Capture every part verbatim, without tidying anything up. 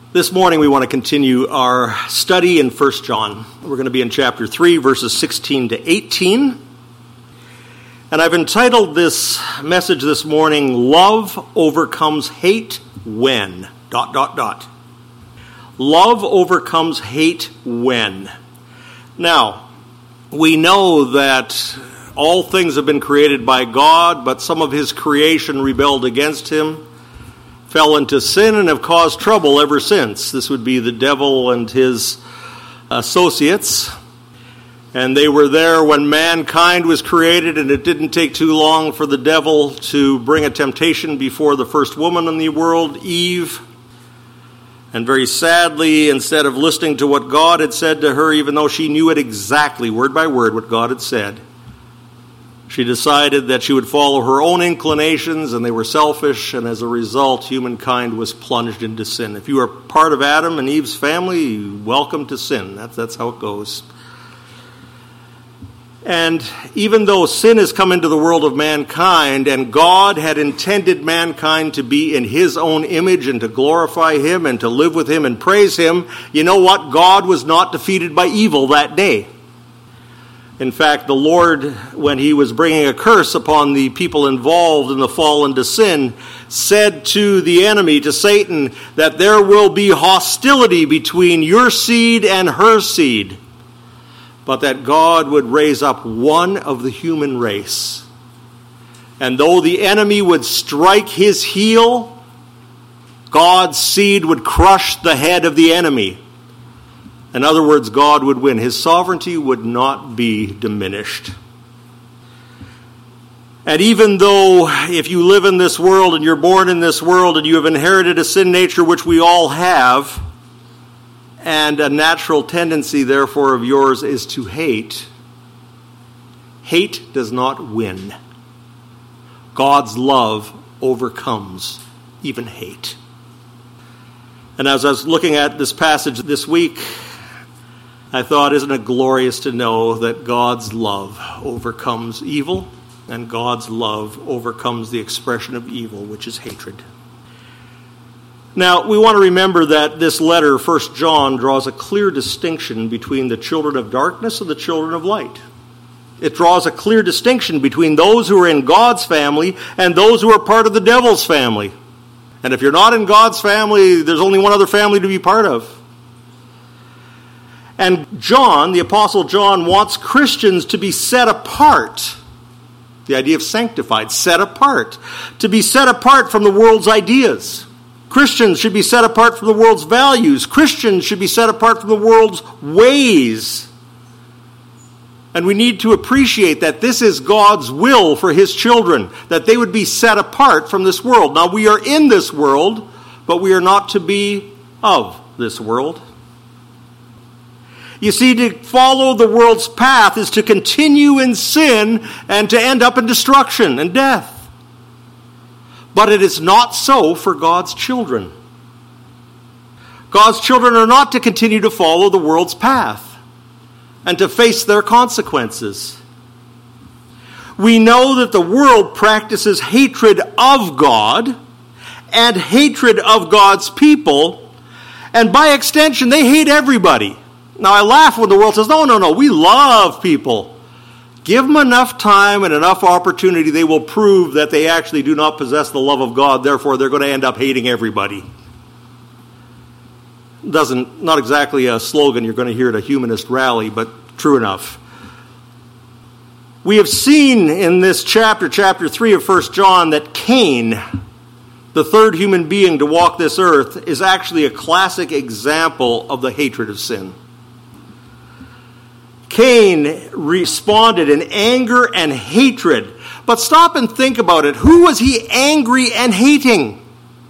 This morning we want to continue our study in First John. We're going to be in chapter three, verses sixteen to eighteen. And I've entitled this message this morning, Love Overcomes Hate When, dot, dot, dot. Love overcomes hate when. Now, we know that all things have been created by God, but some of his creation rebelled against him, fell into sin, and have caused trouble ever since. This would be the devil and his associates. And they were there when mankind was created, and it didn't take too long for the devil to bring a temptation before the first woman in the world, Eve. And very sadly, instead of listening to what God had said to her, even though she knew it exactly, word by word, what God had said, she decided that she would follow her own inclinations, and they were selfish, and as a result, humankind was plunged into sin. If you are part of Adam and Eve's family, welcome to sin. That's, that's how it goes. And even though sin has come into the world of mankind, and God had intended mankind to be in his own image and to glorify him and to live with him and praise him, you know what? God was not defeated by evil that day. In fact, the Lord, when he was bringing a curse upon the people involved in the fall into sin, said to the enemy, to Satan, that there will be hostility between your seed and her seed, but that God would raise up one of the human race. And though the enemy would strike his heel, God's seed would crush the head of the enemy. In other words, God would win. His sovereignty would not be diminished. And even though if you live in this world and you're born in this world and you have inherited a sin nature, which we all have, and a natural tendency, therefore, of yours is to hate, hate does not win. God's love overcomes even hate. And as I was looking at this passage this week, I thought, isn't it glorious to know that God's love overcomes evil, and God's love overcomes the expression of evil, which is hatred. Now, we want to remember that this letter, First John, draws a clear distinction between the children of darkness and the children of light. It draws a clear distinction between those who are in God's family and those who are part of the devil's family. And if you're not in God's family, there's only one other family to be part of. And John, the Apostle John, wants Christians to be set apart. The idea of sanctified, set apart. To be set apart from the world's ideas. Christians should be set apart from the world's values. Christians should be set apart from the world's ways. And we need to appreciate that this is God's will for his children, that they would be set apart from this world. Now, we are in this world, but we are not to be of this world. You see, to follow the world's path is to continue in sin and to end up in destruction and death. But it is not so for God's children. God's children are not to continue to follow the world's path and to face their consequences. We know that the world practices hatred of God and hatred of God's people, and by extension, they hate everybody. Now, I laugh when the world says, no, no, no, we love people. Give them enough time and enough opportunity, they will prove that they actually do not possess the love of God, therefore they're going to end up hating everybody. Doesn't, not exactly a slogan you're going to hear at a humanist rally, but true enough. We have seen in this chapter, chapter three of First John, that Cain, the third human being to walk this earth, is actually a classic example of the hatred of sin. Cain responded in anger and hatred. But stop and think about it. Who was he angry and hating?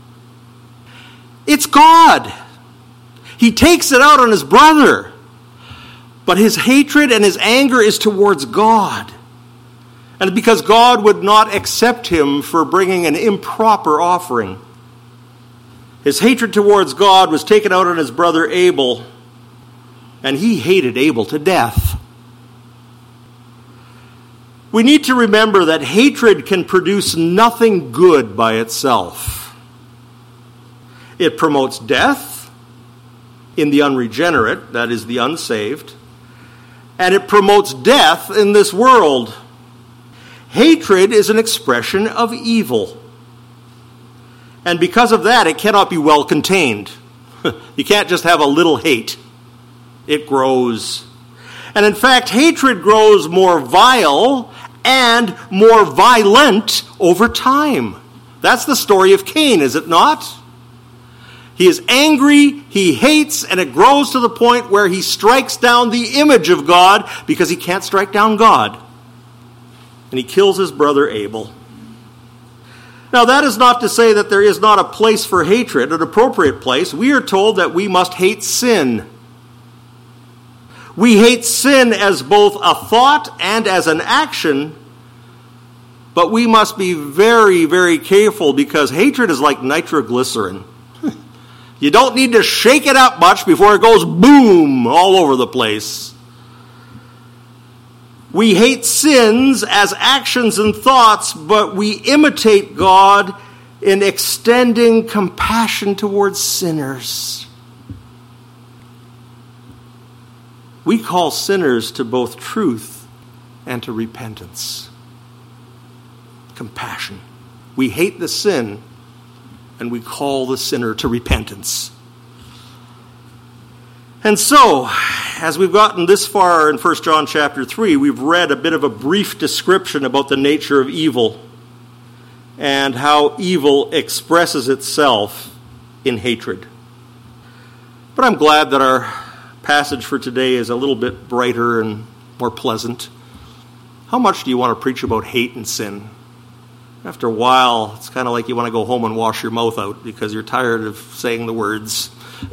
It's God. He takes it out on his brother. But his hatred and his anger is towards God. And because God would not accept him for bringing an improper offering. His hatred towards God was taken out on his brother Abel. And he hated Abel to death. We need to remember that hatred can produce nothing good by itself. It promotes death, in the unregenerate, that is, the unsaved, and it promotes death in this world. Hatred is an expression of evil. And because of that, it cannot be well contained. You can't just have a little hate. It grows. And in fact, hatred grows more vile and more violent over time. That's the story of Cain, is it not? He is angry, he hates, and it grows to the point where he strikes down the image of God because he can't strike down God. And he kills his brother Abel. Now, that is not to say that there is not a place for hatred, an appropriate place. We are told that we must hate sin. We hate sin as both a thought and as an action, but we must be very, very careful because hatred is like nitroglycerin. You don't need to shake it up much before it goes boom all over the place. We hate sins as actions and thoughts, but we imitate God in extending compassion towards sinners. We call sinners to both truth and to repentance. Compassion. We hate the sin, and we call the sinner to repentance. And so, as we've gotten this far in First John chapter three, we've read a bit of a brief description about the nature of evil and how evil expresses itself in hatred. But I'm glad that our passage for today is a little bit brighter and more pleasant. How much do you want to preach about hate and sin? After a while, it's kind of like you want to go home and wash your mouth out because you're tired of saying the words.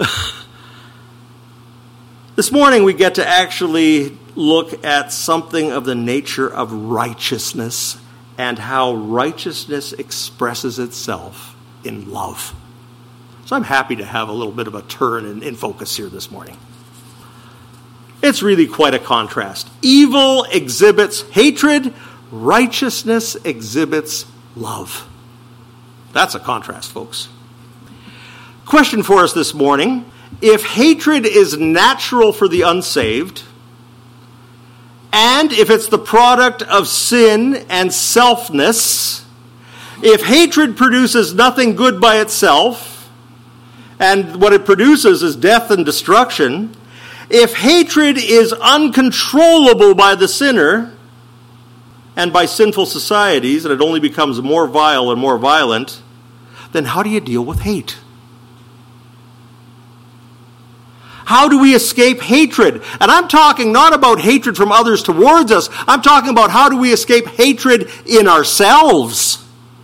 This morning we get to actually look at something of the nature of righteousness and how righteousness expresses itself in love. So I'm happy to have a little bit of a turn in, in focus here this morning. It's really quite a contrast. Evil exhibits hatred, righteousness exhibits love. That's a contrast, folks. Question for us this morning. If hatred is natural for the unsaved, and if it's the product of sin and selfness, if hatred produces nothing good by itself, and what it produces is death and destruction, if hatred is uncontrollable by the sinner and by sinful societies, and it only becomes more vile and more violent, then how do you deal with hate? How do we escape hatred? And I'm talking not about hatred from others towards us. I'm talking about how do we escape hatred in ourselves.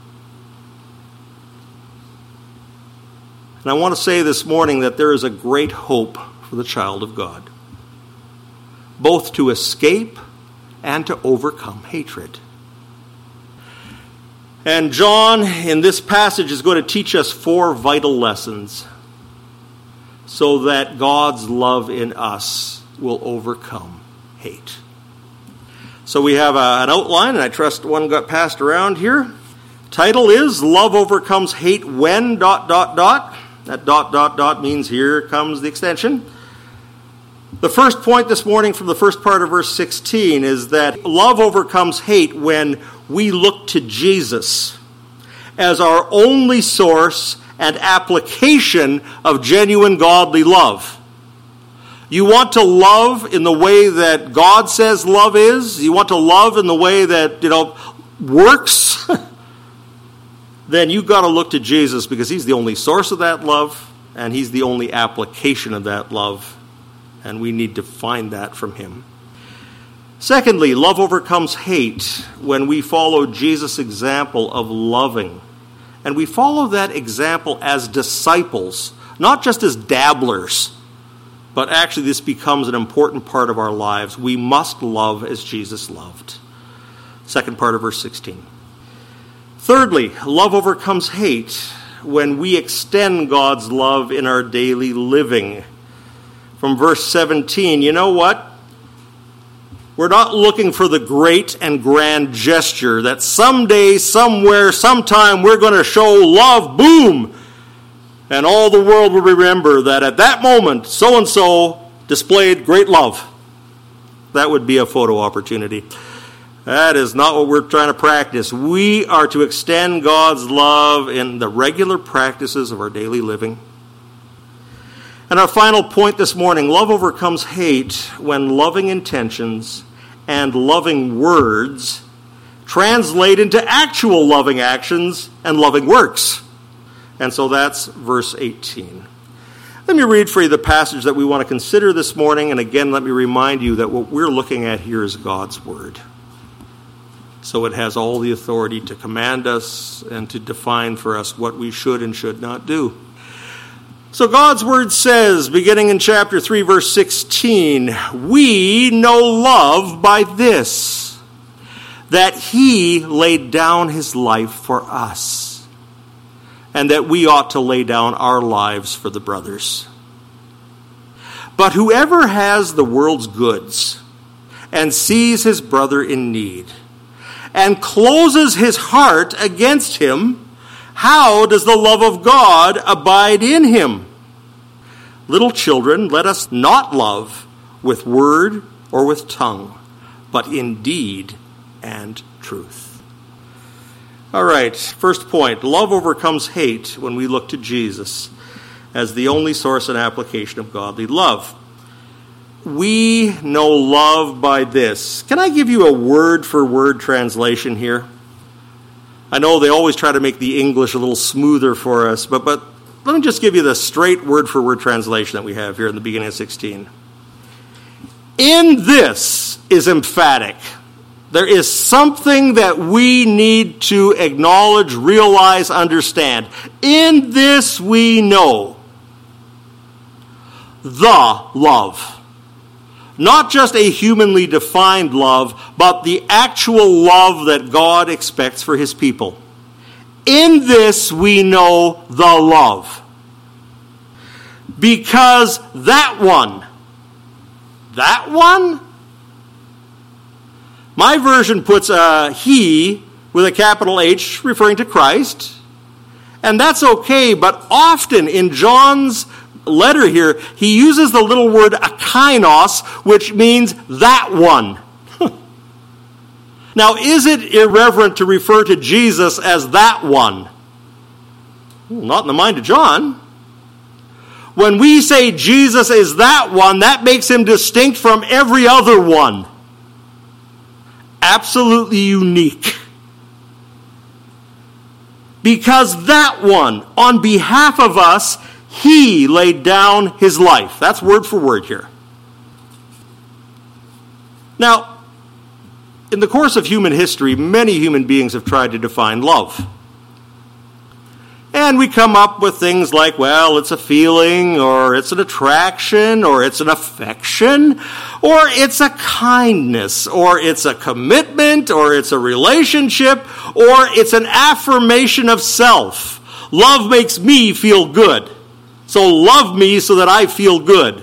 And I want to say this morning that there is a great hope for the child of God, both to escape and to overcome hatred. And John, in this passage, is going to teach us four vital lessons so that God's love in us will overcome hate. So we have a, an outline, and I trust one got passed around here. Title is, Love Overcomes Hate When, dot, dot, dot. That dot, dot, dot means here comes the extension. The first point this morning from the first part of verse sixteen is that love overcomes hate when we look to Jesus as our only source and application of genuine godly love. You want to love in the way that God says love is? You want to love in the way that, you know, works? Then you've got to look to Jesus because he's the only source of that love and he's the only application of that love. And we need to find that from him. Secondly, love overcomes hate when we follow Jesus' example of loving. And we follow that example as disciples, not just as dabblers, but actually this becomes an important part of our lives. We must love as Jesus loved. Second part of verse sixteen. Thirdly, love overcomes hate when we extend God's love in our daily living. From verse seventeen, you know what? We're not looking for the great and grand gesture that someday, somewhere, sometime we're going to show love, boom. And all the world will remember that at that moment, so-and-so displayed great love. That would be a photo opportunity. That is not what we're trying to practice. We are to extend God's love in the regular practices of our daily living. And our final point this morning, love overcomes hate when loving intentions and loving words translate into actual loving actions and loving works. And so that's verse eighteen. Let me read for you the passage that we want to consider this morning. And again, let me remind you that what we're looking at here is God's word. So it has all the authority to command us and to define for us what we should and should not do. So God's word says, beginning in chapter three, verse sixteen, we know love by this, that he laid down his life for us, and that we ought to lay down our lives for the brothers. But whoever has the world's goods and sees his brother in need and closes his heart against him, how does the love of God abide in him? Little children, let us not love with word or with tongue, but in deed and truth. All right, first point, love overcomes hate when we look to Jesus as the only source and application of godly love. We know love by this. Can I give you a word-for-word translation here? I know they always try to make the English a little smoother for us, but, but let me just give you the straight word-for-word translation that we have here in the beginning of sixteen. In this is emphatic. There is something that we need to acknowledge, realize, understand. In this we know the love. Not just a humanly defined love, but the actual love that God expects for his people. In this we know the love. Because that one, that one? My version puts a he with a capital H referring to Christ. And that's okay, but often in John's letter here, he uses the little word akainos, which means that one. Now, is it irreverent to refer to Jesus as that one? Well, not in the mind of John. When we say Jesus is that one, that makes him distinct from every other one. Absolutely unique. Because that one, on behalf of us, he laid down his life. That's word for word here. Now, in the course of human history, many human beings have tried to define love. And we come up with things like, well, it's a feeling, or it's an attraction, or it's an affection, or it's a kindness, or it's a commitment, or it's a relationship, or it's an affirmation of self. Love makes me feel good. So love me so that I feel good.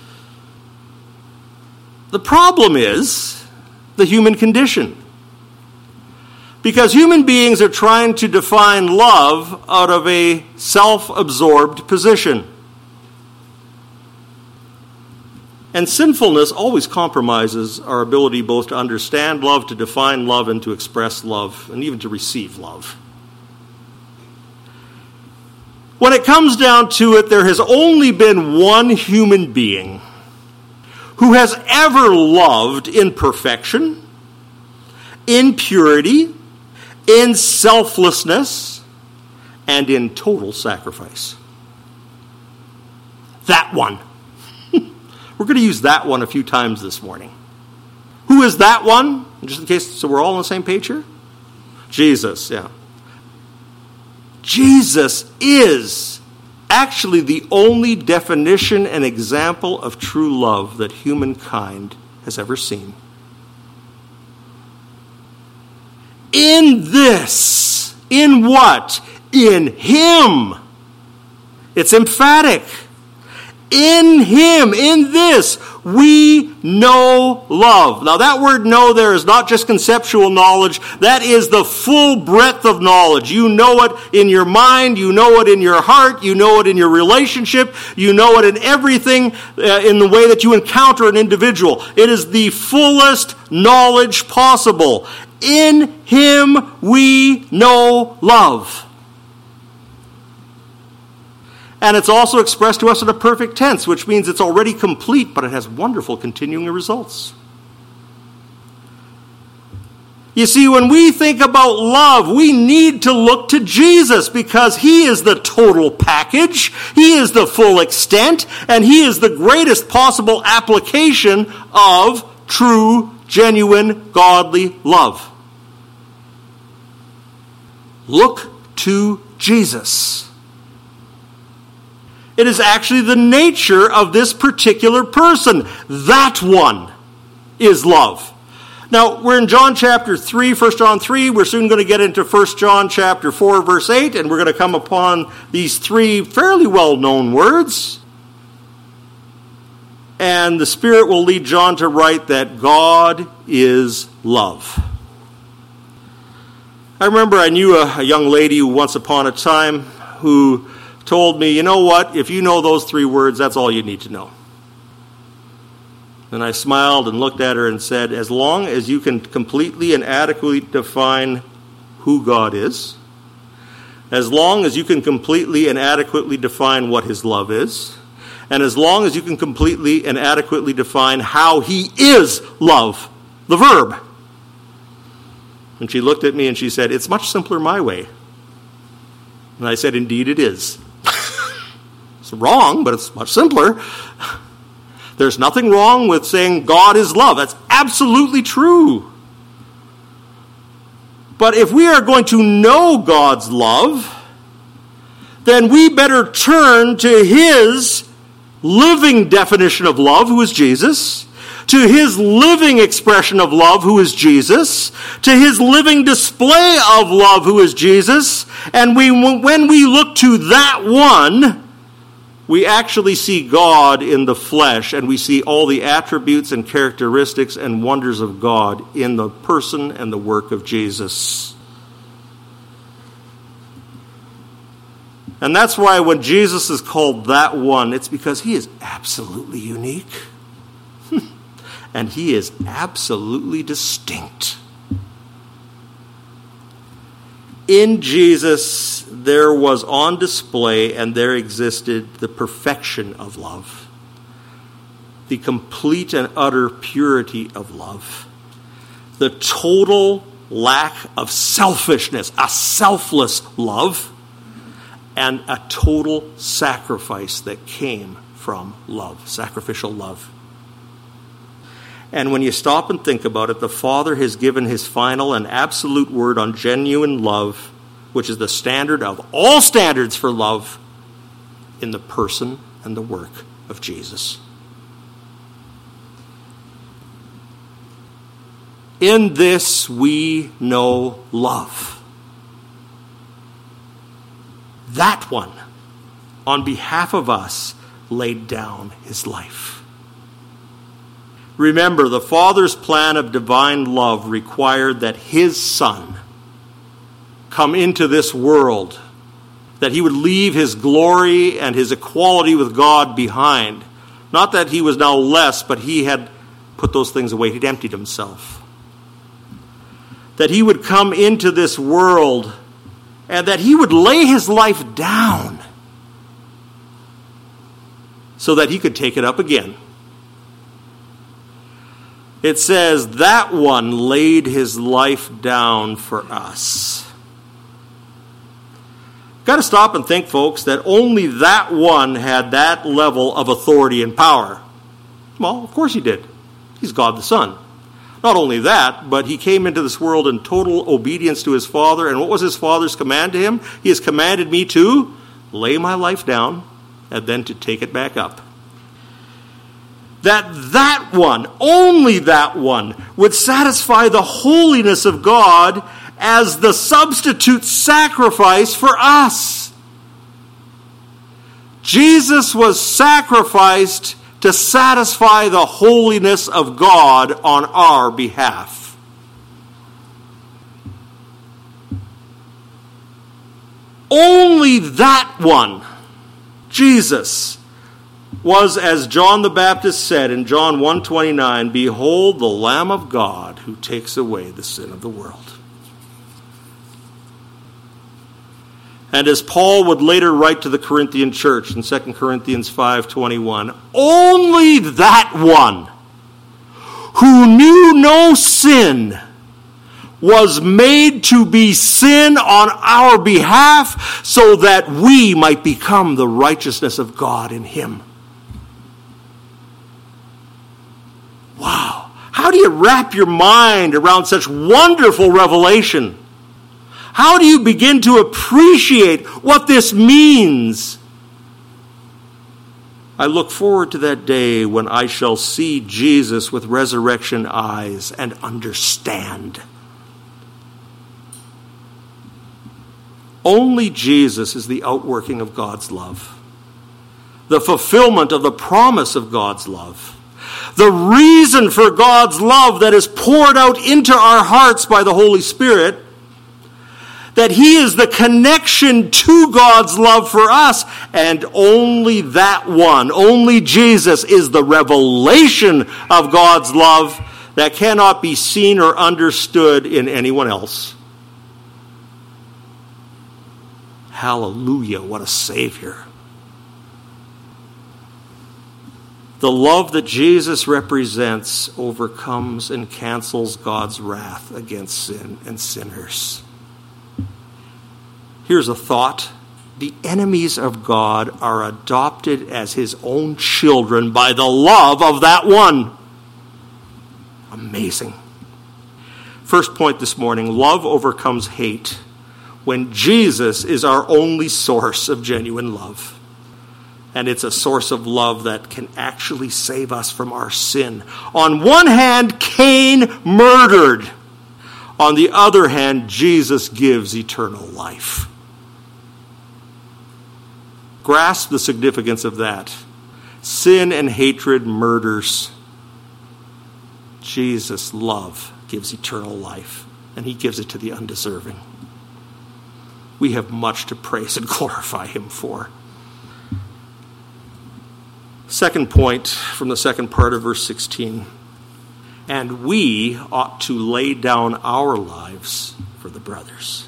The problem is the human condition. Because human beings are trying to define love out of a self-absorbed position. And sinfulness always compromises our ability both to understand love, to define love, and to express love, and even to receive love. When it comes down to it, there has only been one human being who has ever loved in perfection, in purity, in selflessness, and in total sacrifice. That one. We're going to use that one a few times this morning. Who is that one? Just in case, so we're all on the same page here? Jesus, yeah. Jesus is actually the only definition and example of true love that humankind has ever seen. In this, in what? In him. It's emphatic. In him, in this, we know love. Now that word know there is not just conceptual knowledge. That is the full breadth of knowledge. You know it in your mind. You know it in your heart. You know it in your relationship. You know it in everything uh, in the way that you encounter an individual. It is the fullest knowledge possible. In him we know love. And it's also expressed to us in a perfect tense, which means it's already complete, but it has wonderful continuing results. You see, when we think about love, we need to look to Jesus because he is the total package, he is the full extent, and he is the greatest possible application of true, genuine, godly love. Look to Jesus. It is actually the nature of this particular person. That one is love. Now, we're in John chapter three, First John three. We're soon going to get into First John chapter four, verse eight, and we're going to come upon these three fairly well-known words. And the Spirit will lead John to write that God is love. I remember I knew a, a young lady who once upon a time who told me, you know what, if you know those three words, that's all you need to know. And I smiled and looked at her and said, as long as you can completely and adequately define who God is, as long as you can completely and adequately define what his love is, and as long as you can completely and adequately define how he is love, the verb. And she looked at me and she said, it's much simpler my way. And I said, indeed it is. It's wrong, but it's much simpler. There's nothing wrong with saying God is love. That's absolutely true. But if we are going to know God's love, then we better turn to his living definition of love, who is Jesus, to his living expression of love, who is Jesus, to his living display of love, who is Jesus. And we, when we look to that one, we actually see God in the flesh, and we see all the attributes and characteristics and wonders of God in the person and the work of Jesus. And that's why when Jesus is called that one, it's because he is absolutely unique. And he is absolutely distinct. In Jesus, there was on display and there existed the perfection of love, the complete and utter purity of love, the total lack of selfishness, a selfless love, and a total sacrifice that came from love, sacrificial love. And when you stop and think about it, the Father has given his final and absolute word on genuine love, which is the standard of all standards for love, in the person and the work of Jesus. In this we know love. That one, on behalf of us, laid down his life. Remember, the Father's plan of divine love required that his Son come into this world, that he would leave his glory and his equality with God behind. Not that he was now less, but he had put those things away. He'd emptied himself. That he would come into this world and that he would lay his life down so that he could take it up again. It says, that one laid his life down for us. Got to stop and think, folks, that only that one had that level of authority and power. Well, of course he did. He's God the Son. Not only that, but he came into this world in total obedience to his Father. And what was his Father's command to him? He has commanded me to lay my life down and then to take it back up. That that one, only that one, would satisfy the holiness of God as the substitute sacrifice for us. Jesus was sacrificed to satisfy the holiness of God on our behalf. Only that one, Jesus, was, as John the Baptist said in John one twenty-nine, "Behold the Lamb of God who takes away the sin of the world." And as Paul would later write to the Corinthian church in Second Corinthians five twenty-one, only that one who knew no sin was made to be sin on our behalf so that we might become the righteousness of God in him. Wow. How do you wrap your mind around such wonderful revelation? How do you begin to appreciate what this means? I look forward to that day when I shall see Jesus with resurrection eyes and understand. Only Jesus is the outworking of God's love, the fulfillment of the promise of God's love, the reason for God's love that is poured out into our hearts by the Holy Spirit, that he is the connection to God's love for us, and only that one, only Jesus, is the revelation of God's love that cannot be seen or understood in anyone else. Hallelujah, what a Savior. The love that Jesus represents overcomes and cancels God's wrath against sin and sinners. Here's a thought. The enemies of God are adopted as his own children by the love of that one. Amazing. First point this morning, love overcomes hate when Jesus is our only source of genuine love. And it's a source of love that can actually save us from our sin. On one hand, Cain murdered. On the other hand, Jesus gives eternal life. Grasp the significance of that. Sin and hatred murders. Jesus' love gives eternal life, and he gives it to the undeserving. We have much to praise and glorify him for. Second point from the second part of verse sixteen. And we ought to lay down our lives for the brothers.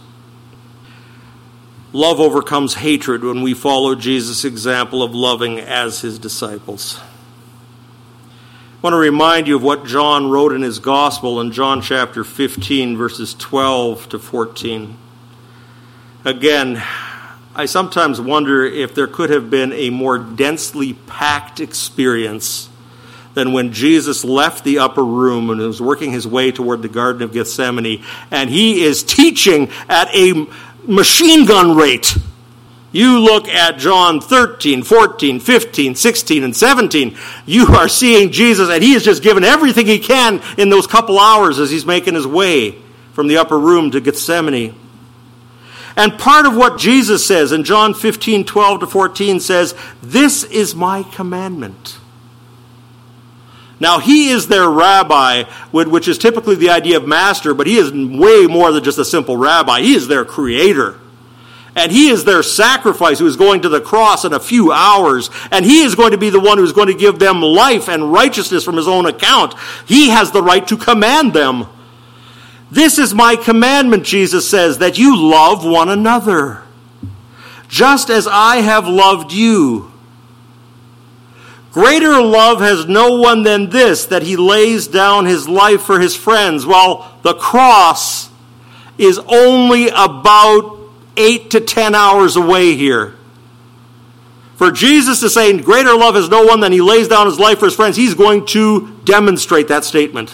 Love overcomes hatred when we follow Jesus' example of loving as his disciples. I want to remind you of what John wrote in his gospel in John chapter fifteen, verses twelve to fourteen. Again, I sometimes wonder if there could have been a more densely packed experience than when Jesus left the upper room and was working his way toward the Garden of Gethsemane, and he is teaching at a machine gun rate. You look at John thirteen, fourteen, fifteen, sixteen, and seventeen. You are seeing Jesus, and he has just given everything he can in those couple hours as he's making his way from the upper room to Gethsemane. And part of what Jesus says in John fifteen, twelve to fourteen says, "This is my commandment." Now, he is their rabbi, which is typically the idea of master, but he is way more than just a simple rabbi. He is their creator. And he is their sacrifice who is going to the cross in a few hours. And he is going to be the one who is going to give them life and righteousness from his own account. He has the right to command them. "This is my commandment," Jesus says, "that you love one another, just as I have loved you. Greater love has no one than this, that he lays down his life for his friends." Well, the cross is only about eight to ten hours away here. For Jesus to say, greater love has no one than he lays down his life for his friends, he's going to demonstrate that statement.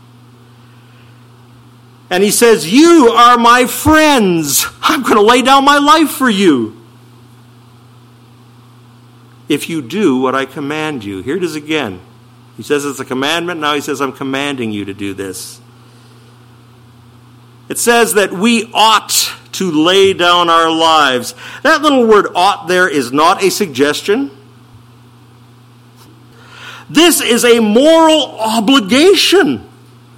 And he says, "You are my friends. I'm going to lay down my life for you if you do what I command you." Here it is again. He says it's a commandment. Now he says, I'm commanding you to do this. It says that we ought to lay down our lives. That little word ought there is not a suggestion. This is a moral obligation.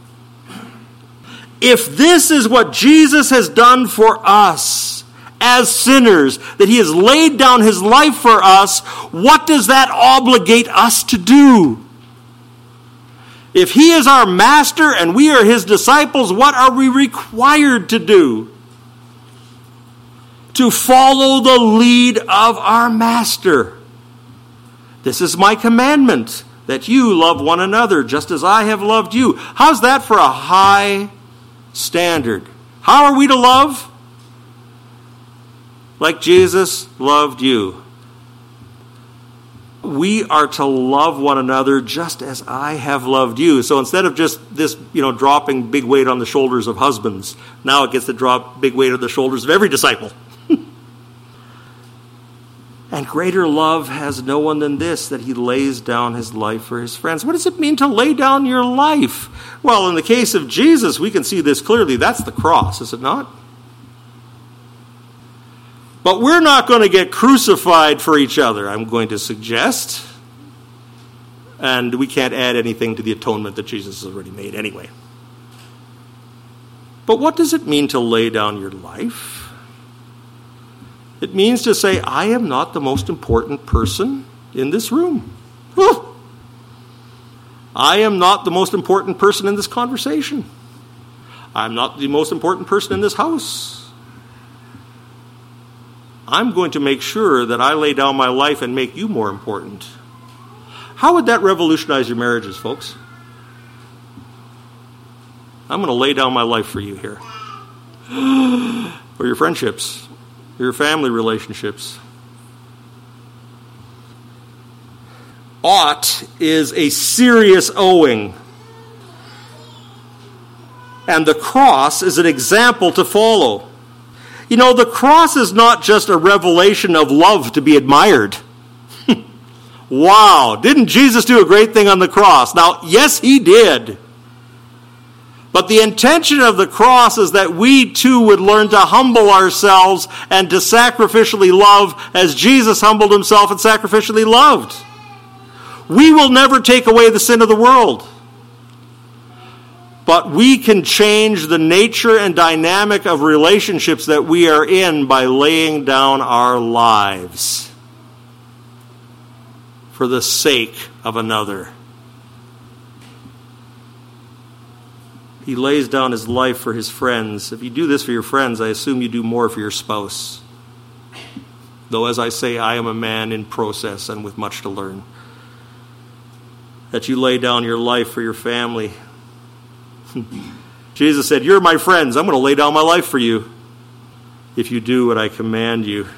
If this is what Jesus has done for us as sinners, that he has laid down his life for us, what does that obligate us to do? If he is our master and we are his disciples, what are we required to do? To follow the lead of our master. This is my commandment, that you love one another just as I have loved you. How's that for a high standard? How are we to love? Like Jesus loved you. We are to love one another just as I have loved you. So instead of just this, you know, dropping big weight on the shoulders of husbands, now it gets to drop big weight on the shoulders of every disciple. And greater love has no one than this, that he lays down his life for his friends. What does it mean to lay down your life? Well, in the case of Jesus, we can see this clearly. That's the cross, is it not? But we're not going to get crucified for each other, I'm going to suggest. And we can't add anything to the atonement that Jesus has already made anyway. But what does it mean to lay down your life? It means to say, I am not the most important person in this room. Whew. I am not the most important person in this conversation. I'm not the most important person in this house. I'm going to make sure that I lay down my life and make you more important. How would that revolutionize your marriages, folks? I'm going to lay down my life for you here. Or your friendships. Your family relationships. Ought is a serious owing. And the cross is an example to follow. You know, the cross is not just a revelation of love to be admired. Wow, didn't Jesus do a great thing on the cross? Now, yes, he did. But the intention of the cross is that we too would learn to humble ourselves and to sacrificially love as Jesus humbled himself and sacrificially loved. We will never take away the sin of the world. But we can change the nature and dynamic of relationships that we are in by laying down our lives for the sake of another. He lays down his life for his friends. If you do this for your friends, I assume you do more for your spouse. Though, as I say, I am a man in process and with much to learn. That you lay down your life for your family. Jesus said, you're my friends. I'm going to lay down my life for you if you do what I command you.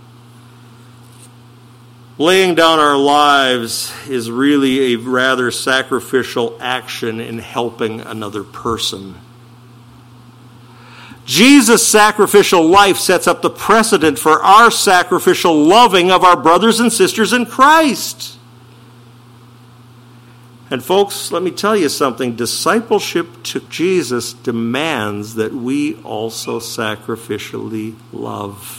Laying down our lives is really a rather sacrificial action in helping another person. Jesus' sacrificial life sets up the precedent for our sacrificial loving of our brothers and sisters in Christ. And folks, let me tell you something. Discipleship to Jesus demands that we also sacrificially love.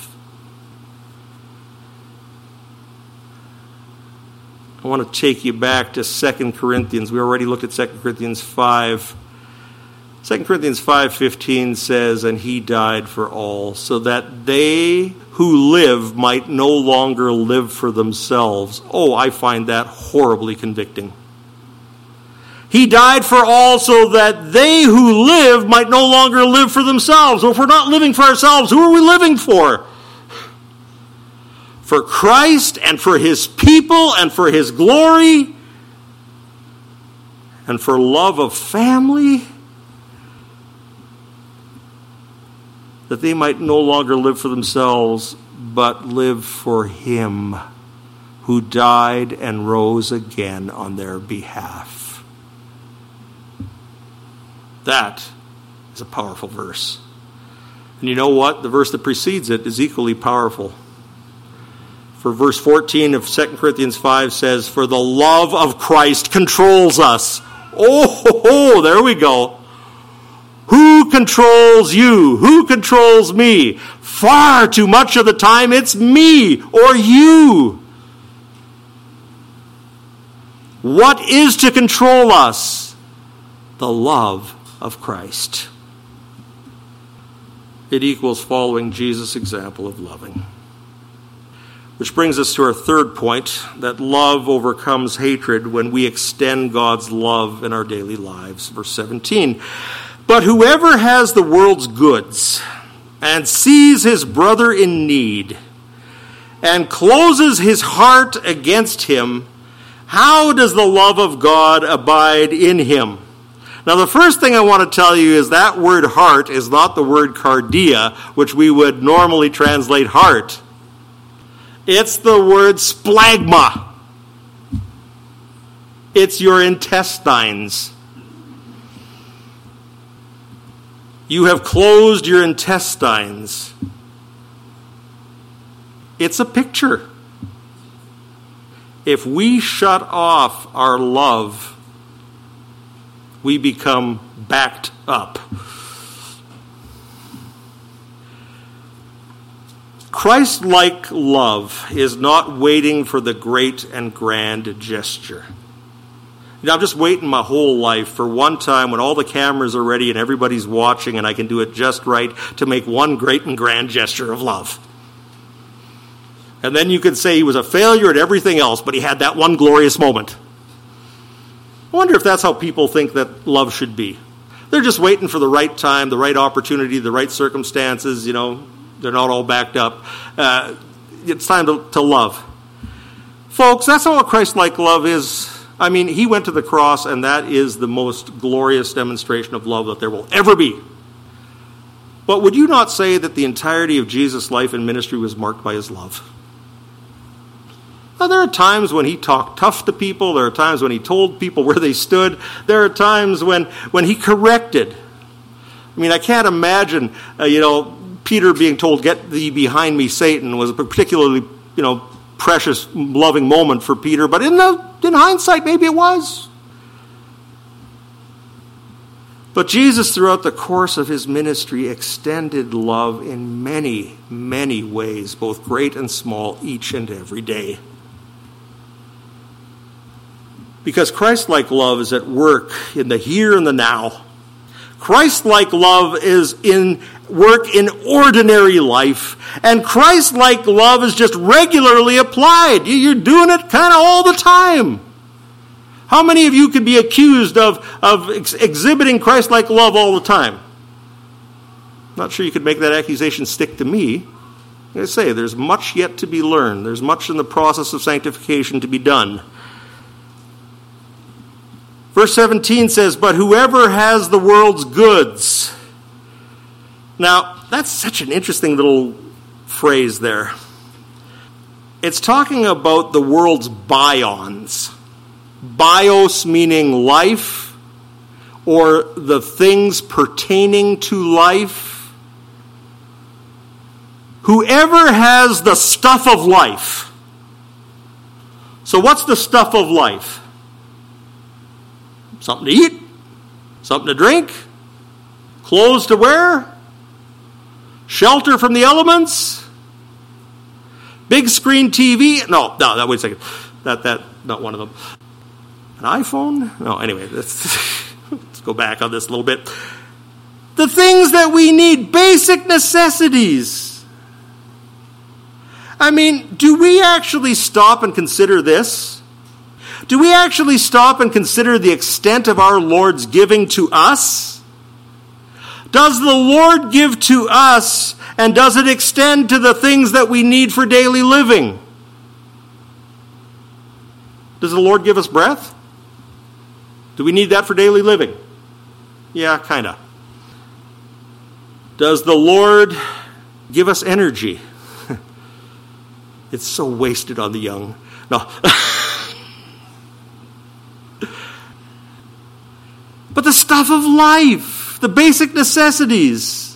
I want to take you back to Second Corinthians. We already looked at Second Corinthians five. Second Corinthians five fifteen says, and he died for all, so that they who live might no longer live for themselves. Oh, I find that horribly convicting. He died for all so that they who live might no longer live for themselves. Well, if we're not living for ourselves, who are we living for? For Christ and for his people and for his glory and for love of family, that they might no longer live for themselves but live for him who died and rose again on their behalf. That is a powerful verse. And you know what? The verse that precedes it is equally powerful. For verse fourteen of Second Corinthians five says, for the love of Christ controls us. Oh, ho, ho, there we go. Who controls you? Who controls me? Far too much of the time it's me or you. What is to control us? The love of Christ. It equals following Jesus' example of loving. Which brings us to our third point, that love overcomes hatred when we extend God's love in our daily lives. Verse seventeen, but whoever has the world's goods and sees his brother in need and closes his heart against him, how does the love of God abide in him? Now, the first thing I want to tell you is that word heart is not the word cardia, which we would normally translate heart. It's the word splagma. It's your intestines. You have closed your intestines. It's a picture. If we shut off our love, we become backed up. Christ-like love is not waiting for the great and grand gesture. You know, I'm just waiting my whole life for one time when all the cameras are ready and everybody's watching and I can do it just right to make one great and grand gesture of love. And then you could say he was a failure at everything else, but he had that one glorious moment. I wonder if that's how people think that love should be. They're just waiting for the right time, the right opportunity, the right circumstances, you know. They're not all backed up. Uh, it's time to, to love. Folks, that's not what Christ-like love is. I mean, he went to the cross, and that is the most glorious demonstration of love that there will ever be. But would you not say that the entirety of Jesus' life and ministry was marked by his love? Now, there are times when he talked tough to people. There are times when he told people where they stood. There are times when, when he corrected. I mean, I can't imagine, uh, you know, Peter being told, "Get thee behind me, Satan," was a particularly, you know, precious, loving moment for Peter. But in the in hindsight, maybe it was. But Jesus, throughout the course of his ministry, extended love in many, many ways, both great and small, each and every day. Because Christ-like love is at work in the here and the now. Christ-like love is in work in ordinary life. And Christ-like love is just regularly applied. You're doing it kind of all the time. How many of you could be accused of, of ex- exhibiting Christ-like love all the time? Not sure you could make that accusation stick to me. I say, there's much yet to be learned. There's much in the process of sanctification to be done. Verse seventeen says, but whoever has the world's goods. Now, that's such an interesting little phrase there. It's talking about the world's bions. Bios meaning life, or the things pertaining to life. Whoever has the stuff of life. So what's the stuff of life? Something to eat, something to drink, clothes to wear, shelter from the elements, big screen T V. No, no, no wait a second. That, that, not one of them. An iPhone? No, anyway, let's, let's go back on this a little bit. The things that we need, basic necessities. I mean, do we actually stop and consider this? Do we actually stop and consider the extent of our Lord's giving to us? Does the Lord give to us, and does it extend to the things that we need for daily living? Does the Lord give us breath? Do we need that for daily living? Yeah, kind of. Does the Lord give us energy? It's so wasted on the young. No. But the stuff of life, the basic necessities.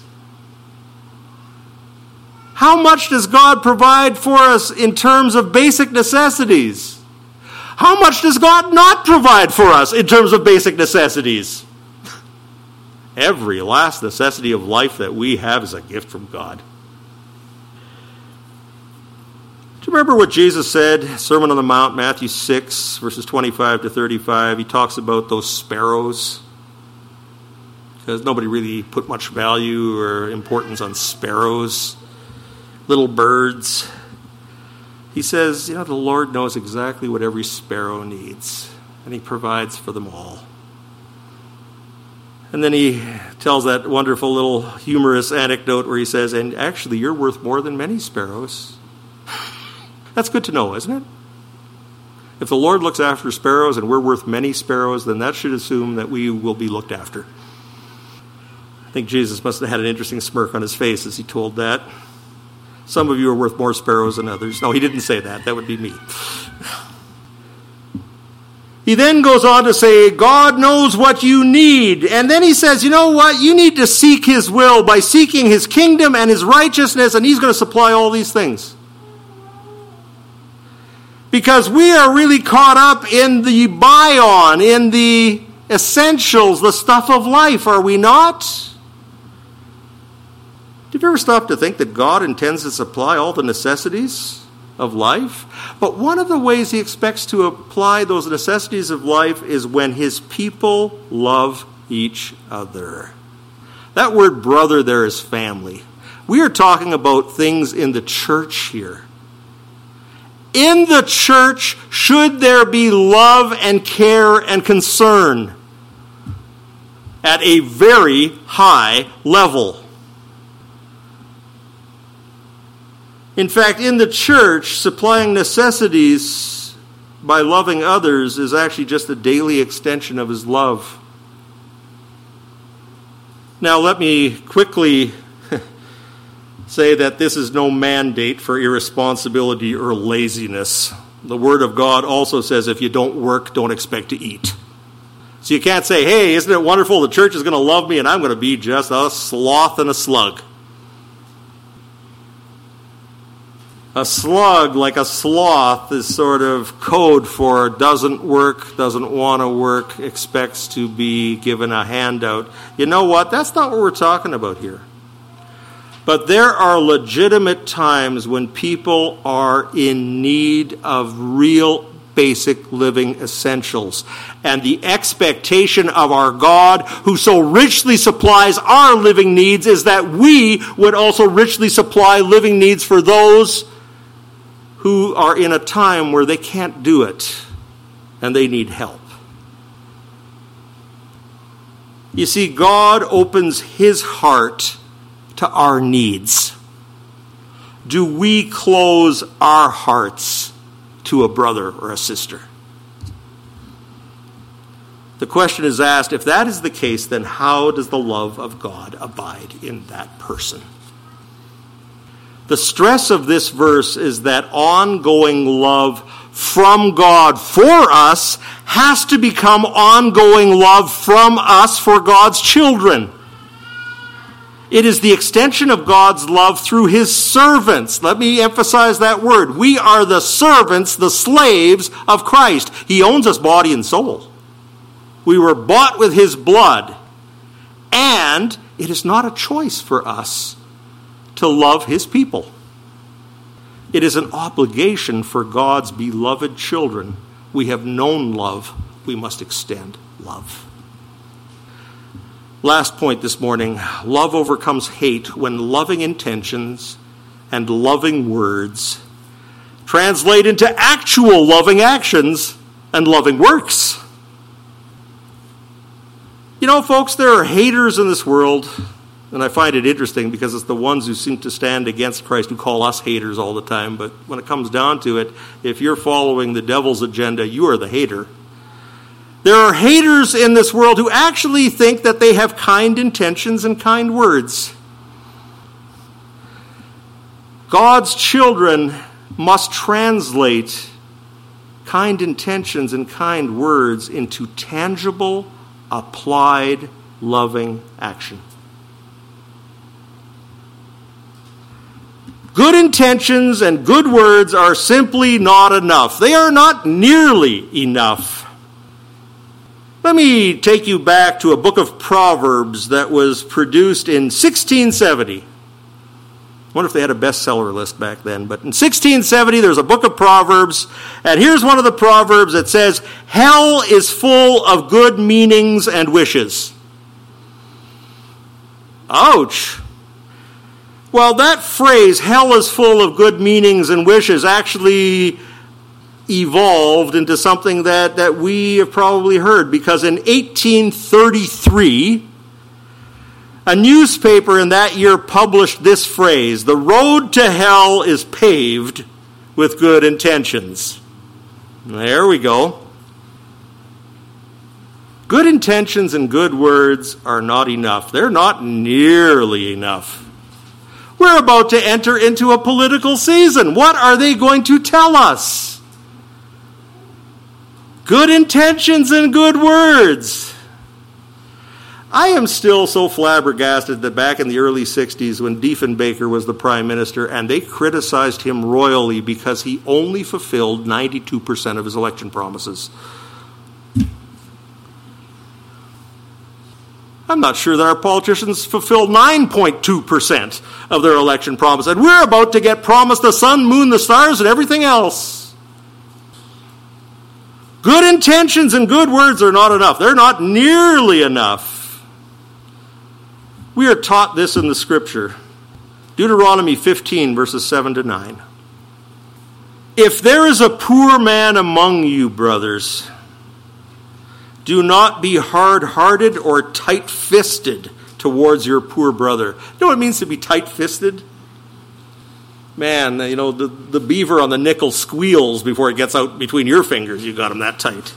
How much does God provide for us in terms of basic necessities? How much does God not provide for us in terms of basic necessities? Every last necessity of life that we have is a gift from God. Do you remember what Jesus said, Sermon on the Mount, Matthew six, verses twenty-five to thirty-five? He talks about those sparrows, because nobody really put much value or importance on sparrows, little birds. He says, you know, the Lord knows exactly what every sparrow needs, and he provides for them all. And then he tells that wonderful little humorous anecdote where he says, and actually you're worth more than many sparrows. That's good to know, isn't it? If the Lord looks after sparrows and we're worth many sparrows, then that should assume that we will be looked after. I think Jesus must have had an interesting smirk on his face as he told that. Some of you are worth more sparrows than others. No, he didn't say that. That would be me. He then goes on to say, God knows what you need. And then he says, you know what? You need to seek his will by seeking his kingdom and his righteousness, and he's going to supply all these things. Because we are really caught up in the bion, in the essentials, the stuff of life, are we not? Have you ever stopped to think that God intends to supply all the necessities of life? But one of the ways he expects to apply those necessities of life is when his people love each other. That word brother there is family. We are talking about things in the church here. In the church, should there be love and care and concern at a very high level. In fact, in the church, supplying necessities by loving others is actually just a daily extension of his love. Now, let me quickly say that this is no mandate for irresponsibility or laziness. The Word of God also says if you don't work, don't expect to eat. So you can't say, hey, isn't it wonderful? The church is going to love me and I'm going to be just a sloth and a slug. A slug, like a sloth, is sort of code for doesn't work, doesn't want to work, expects to be given a handout. You know what? That's not what we're talking about here. But there are legitimate times when people are in need of real basic living essentials. And the expectation of our God, who so richly supplies our living needs, is that we would also richly supply living needs for those who are in a time where they can't do it and they need help. You see, God opens his heart to our needs. Do we close our hearts to a brother or a sister? The question is asked, if that is the case, then how does the love of God abide in that person? The stress of this verse is that ongoing love from God for us has to become ongoing love from us for God's children. It is the extension of God's love through his servants. Let me emphasize that word. We are the servants, the slaves of Christ. He owns us body and soul. We were bought with his blood. And it is not a choice for us to love his people. It is an obligation for God's beloved children. We have known love. We must extend love. Last point this morning, love overcomes hate when loving intentions and loving words translate into actual loving actions and loving works. You know, folks, there are haters in this world, and I find it interesting because it's the ones who seem to stand against Christ who call us haters all the time. But when it comes down to it, if you're following the devil's agenda, you are the hater. There are haters in this world who actually think that they have kind intentions and kind words. God's children must translate kind intentions and kind words into tangible, applied, loving action. Good intentions and good words are simply not enough. They are not nearly enough. Let me take you back to a book of Proverbs that was produced in sixteen seventy. I wonder if they had a bestseller list back then. But in sixteen seventy, there's a book of Proverbs. And here's one of the Proverbs that says, hell is full of good meanings and wishes. Ouch. Well, that phrase, hell is full of good meanings and wishes, actually evolved into something that, that we have probably heard. Because in eighteen thirty-three... a newspaper in that year published this phrase, the road to hell is paved with good intentions. There we go. Good intentions and good words are not enough. They're not nearly enough. We're about to enter into a political season. What are they going to tell us? Good intentions and good words. I am still so flabbergasted that back in the early sixties when Diefenbaker was the prime minister and they criticized him royally because he only fulfilled ninety-two percent of his election promises. I'm not sure that our politicians fulfill nine point two percent of their election promise. And we're about to get promised the sun, moon, the stars, and everything else. Good intentions and good words are not enough. They're not nearly enough. We are taught this in the Scripture. Deuteronomy fifteen, verses seven to nine. If there is a poor man among you, brothers, do not be hard-hearted or tight-fisted towards your poor brother. You know what it means to be tight-fisted? Man, you know, the, the beaver on the nickel squeals before it gets out between your fingers. You got him that tight.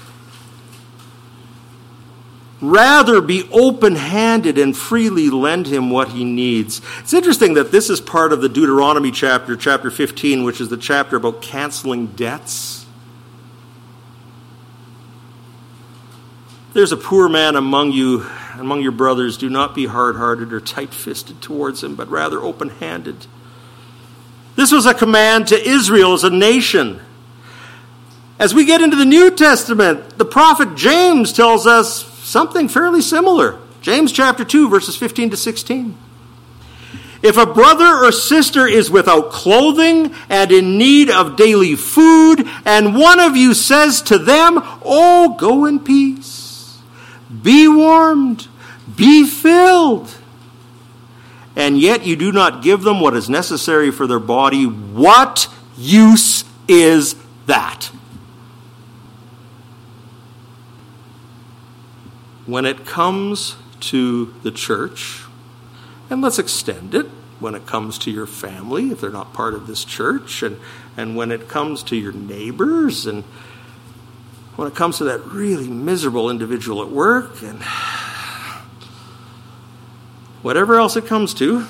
Rather be open-handed and freely lend him what he needs. It's interesting that this is part of the Deuteronomy chapter, chapter fifteen, which is the chapter about canceling debts. There's a poor man among you, among your brothers. Do not be hard-hearted or tight-fisted towards him, but rather open-handed. This was a command to Israel as a nation. As we get into the New Testament, the prophet James tells us something fairly similar. James chapter two, verses fifteen to sixteen. If a brother or sister is without clothing and in need of daily food, and one of you says to them, "Oh, go in peace, be warmed, be filled," and yet you do not give them what is necessary for their body, what use is that? When it comes to the church, and let's extend it, when it comes to your family, if they're not part of this church, and, and when it comes to your neighbors, and when it comes to that really miserable individual at work, and whatever else it comes to,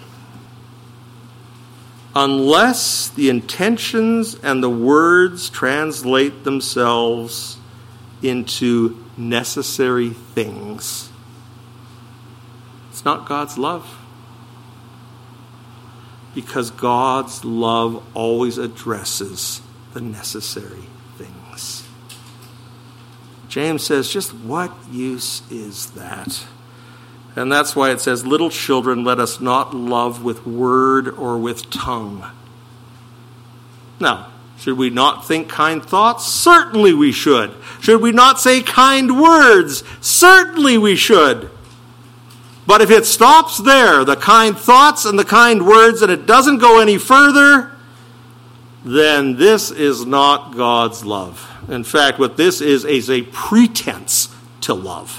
unless the intentions and the words translate themselves into necessary things, it's not God's love. Because God's love always addresses the necessary things. James says, just what use is that? And that's why it says, little children, let us not love with word or with tongue. Now, should we not think kind thoughts? Certainly we should. Should we not say kind words? Certainly we should. But if it stops there, the kind thoughts and the kind words, and it doesn't go any further, then this is not God's love. In fact, what this is is a pretense to love.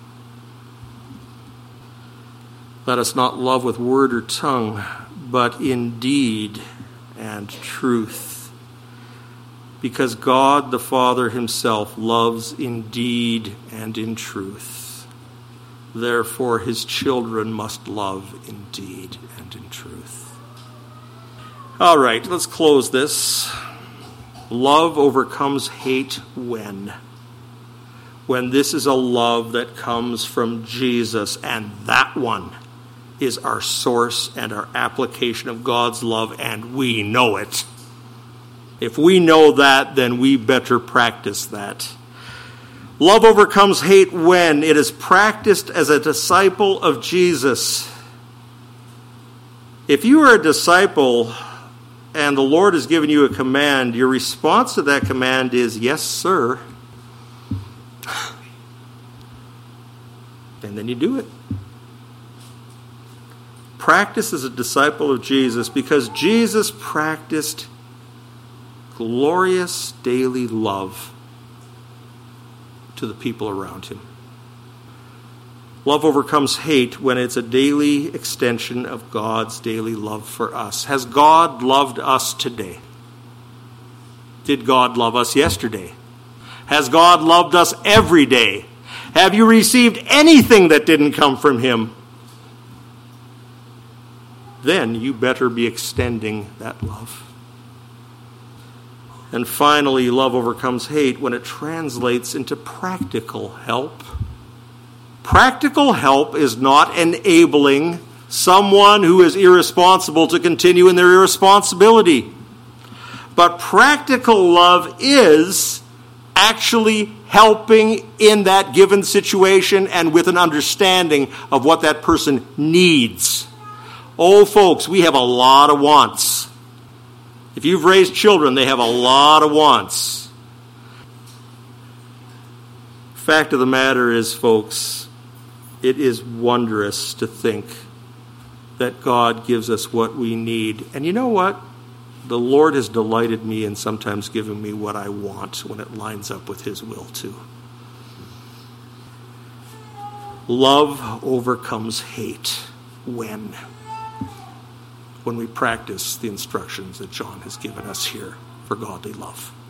Let us not love with word or tongue, but in deed and truth. Because God the Father himself loves in deed and in truth. Therefore, his children must love in deed and in truth. All right, let's close this. Love overcomes hate when? When this is a love that comes from Jesus, and that one is our source and our application of God's love, and we know it. If we know that, then we better practice that. Love overcomes hate when it is practiced as a disciple of Jesus. If you are a disciple and the Lord has given you a command, your response to that command is, yes, sir. And then you do it. Practice as a disciple of Jesus because Jesus practiced glorious daily love to the people around him. Love overcomes hate when it's a daily extension of God's daily love for us. Has God loved us today? Did God love us yesterday? Has God loved us every day? Have you received anything that didn't come from him? Then you better be extending that love. And finally, love overcomes hate when it translates into practical help. Practical help is not enabling someone who is irresponsible to continue in their irresponsibility. But practical love is actually helping in that given situation and with an understanding of what that person needs. Oh, folks, we have a lot of wants. If you've raised children, they have a lot of wants. Fact of the matter is, folks, it is wondrous to think that God gives us what we need. And you know what? The Lord has delighted me in sometimes giving me what I want when it lines up with his will too. Love overcomes hate when? When we practice the instructions that John has given us here for godly love.